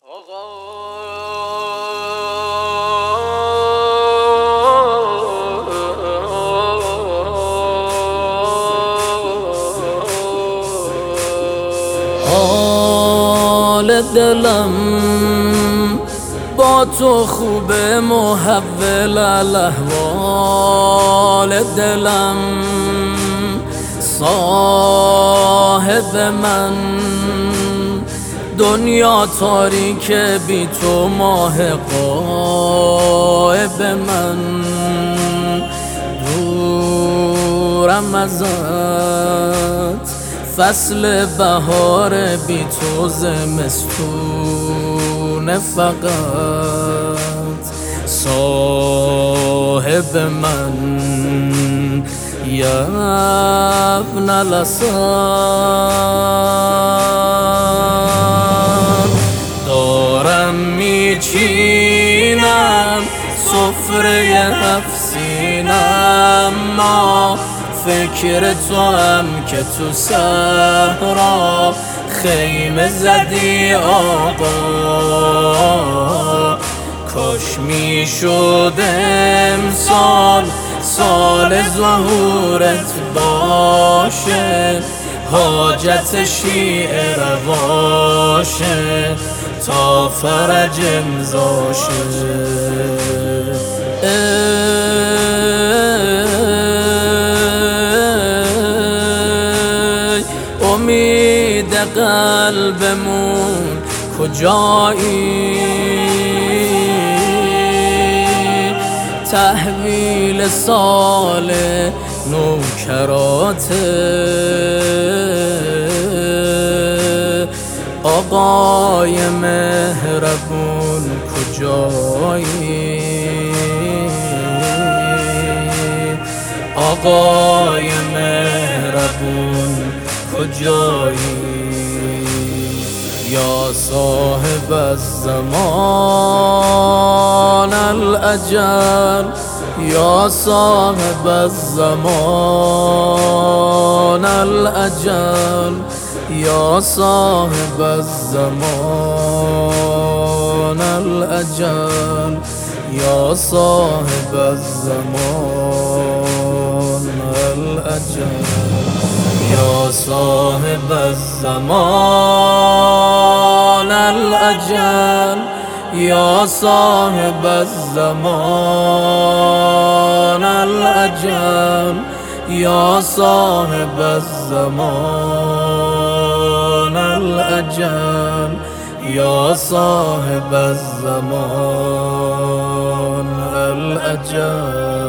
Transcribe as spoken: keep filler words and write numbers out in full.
حال دلم با تو خوبه، محول الاحوال دلم صاحب من. دنیا تاریک بی تو، ماه غایب من. دورم ازت فصل بهار، بی تو زمستون فقط. صاحب من یا ابن الاسد، دارم میچینم سفره نفسینم، ما فکر تو هم که تو صحرا خیمه زدی آقا. کاش میشد امسال سال ظهورت باشه، حاجت شیعه رواشه تا فرج امضاشه. امید قلبمون کجایی؟ تحویل سال نوکراته، آقای مهربون کجایی؟ آقای مهربون کجایی؟ یا صاحب الزمان الاجل، یا صاحب الزمان الاجل، یا صاحب الزمان الاجل، یا صاحب الزمان الاجل، یا صاحب الزمان الاجل، یا صاحب الزمان الاجل، یا صاحب الزمان الاجل، یا صاحب الزمان الاجل.